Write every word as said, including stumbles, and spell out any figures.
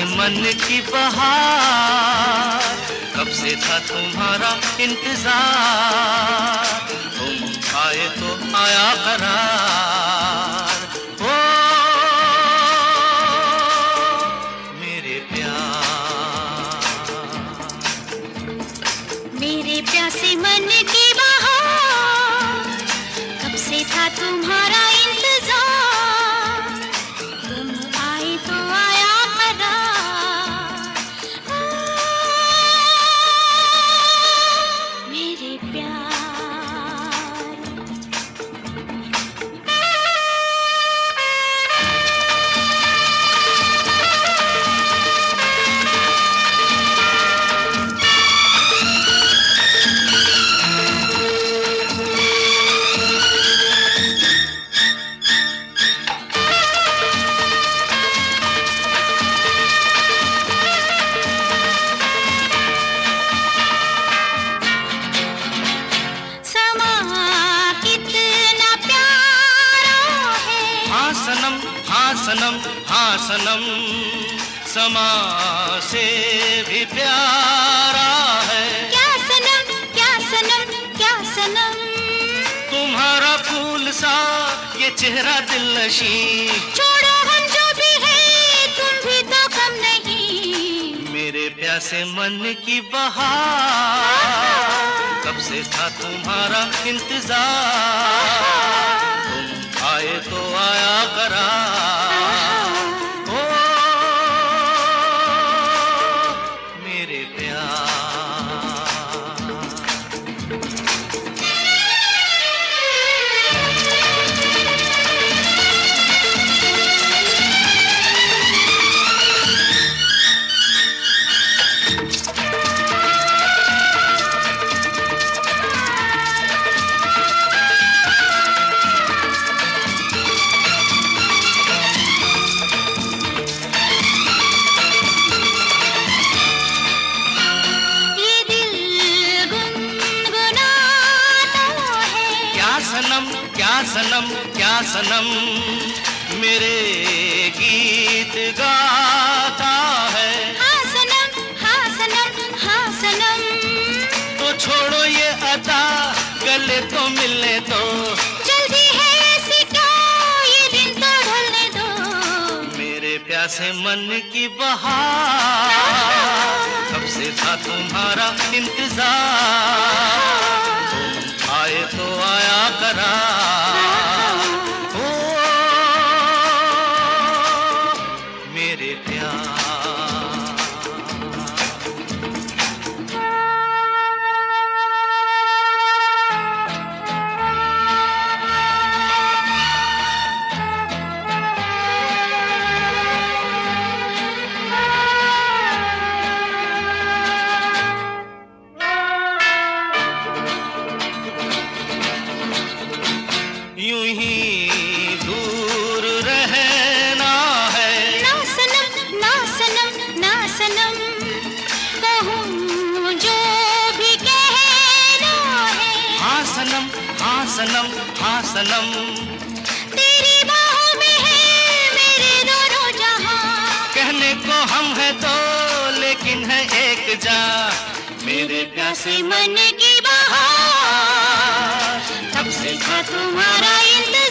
मन की बहार, कब से था तुम्हारा इंतजार, तुम आए तो आया करार। ओ मेरे प्यार, मेरे प्यासे मन की बहार, कब से था तुम्हारा इंतजार, तुम आए तो आया करार। मेरे प्यार, सनम हाँ सनम हाँ सनम, समा से भी प्यारा है। क्या सनम क्या सनम क्या सनम, तुम्हारा फूल सा ये चेहरा दिलनशी, छोड़ो हम जो भी है तुम भी तो कम नहीं। मेरे प्यासे मन की बहार, कब से था तुम्हारा इंतजार, तुम आए तो आया करार। ओ मेरे प्यार, सनम क्या सनम क्या सनम, मेरे गीत गाता है। हाँ सनम हाँ सनम हाँ सनम, तो छोड़ो ये अदा, गले तो मिलने दो, जल्दी है ऐसी क्या, ये दिन तो ढलने दो। मेरे प्यासे मन की बहार, कब से था तुम्हारा इंतजार, तुम आए तो आया करार। ओ मेरे प्यार, यूं ही दूर रहना है। ना सनम ना सनम ना सनम, कहूँ जो भी कहना है। हाँ सनम हाँ सनम हाँ सनम, तेरी बाहों में है मेरे दोनों जहां, कहने को हम है दो लेकिन है एक जा। मेरे प्यासे मन की बहार, कब से था तुम्हारा इंतजार।